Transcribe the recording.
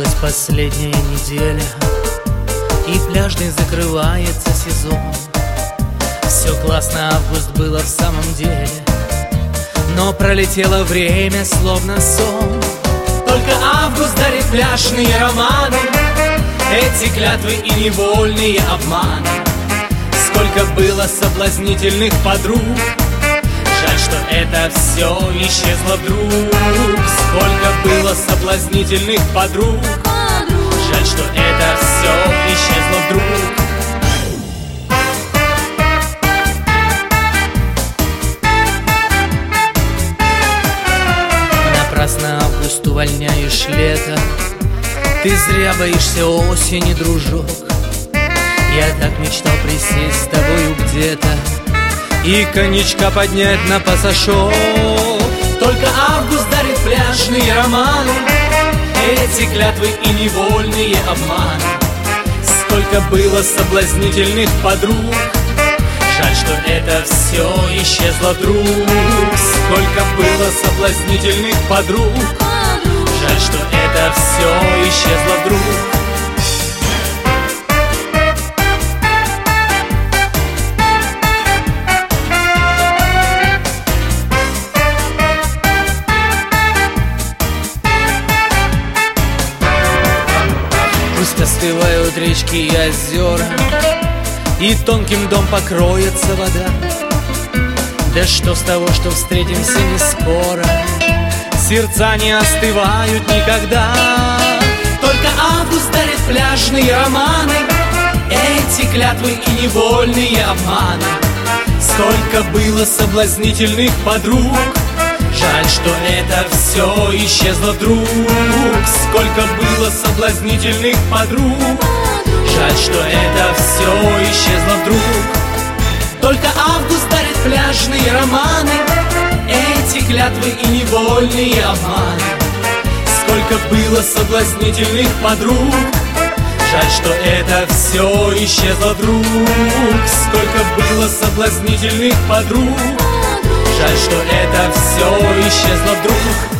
Август — последняя неделя, и пляжный закрывается сезон. Все классно, август было в самом деле, но пролетело время словно сон. Только август дарит пляжные романы, эти клятвы и невольные обманы. Сколько было соблазнительных подруг, жаль, что это все исчезло вдруг. Сколько было соблазнительных подруг, жаль, что это все исчезло вдруг. Напрасно, август, увольняешь лето, ты зря боишься осени, дружок. Я так мечтал присесть с тобою где-то и коньячка поднять на пасашок. Только август дарит пляжные романы, эти клятвы и невольные обманы. Сколько было соблазнительных подруг, жаль, что это все исчезло вдруг. Сколько было соблазнительных подруг, жаль, что это все исчезло вдруг. Пусть остывают речки и озера, и тонким льдом покроется вода. Да что с того, что встретимся не скоро, сердца не остывают никогда. Только август дарит пляжные романы, эти клятвы и невольные обманы. Сколько было соблазнительных подруг, жаль, что это все исчезло вдруг. Сколько было соблазнительных подруг, жаль, что это все исчезло вдруг. Только август дарит пляжные романы, эти клятвы и невольные обманы. Сколько было соблазнительных подруг, жаль, что это все исчезло вдруг. Сколько было соблазнительных подруг, жаль, что это все исчезло вдруг.